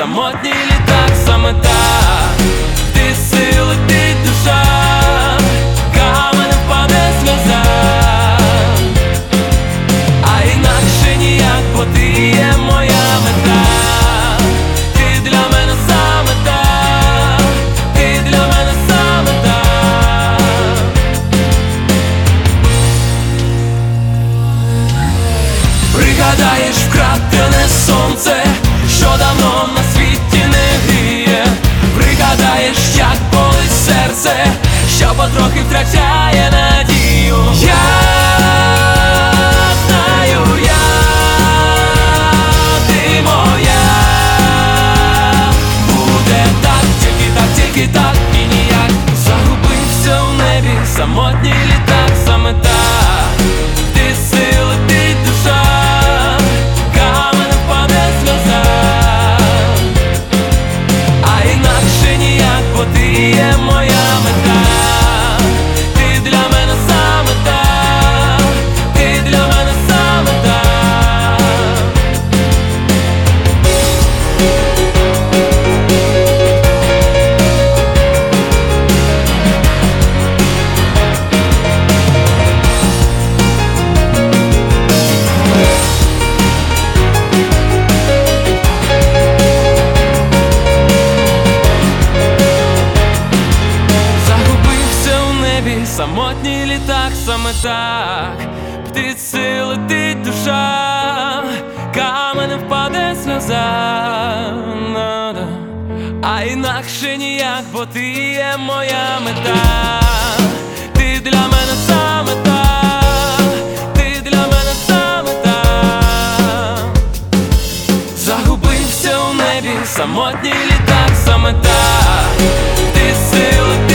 самотній літак, саме так. Ти сила, ти душа, каменем впаде сльоза, а інакше ніяк, бо ти є моя мета. Ти для мене саме так, ти для мене саме так. Пригадаєш вкрадене сонце, що давно на світі не гріє. Пригадаєш, як болить серце, що потрохи втрачає надію. Я знаю, ти моя. Буде так, тільки так і ніяк. Загубився у небі, самотній літак, саме так. Ти сила, ти душа, каменем впаде сльоза, а інакше ніяк, бо ти є моя мета. Ти для мене саме так, ти для мене саме так. Загубився у небі, самотній літак, саме так. Птиці летить душа, каменем впаде сльоза, а інакше ніяк, бо ти є моя мета. Ти для мене саме так, ти для мене саме так. Загубився у небі, самотній літак, саме так. Ти сила,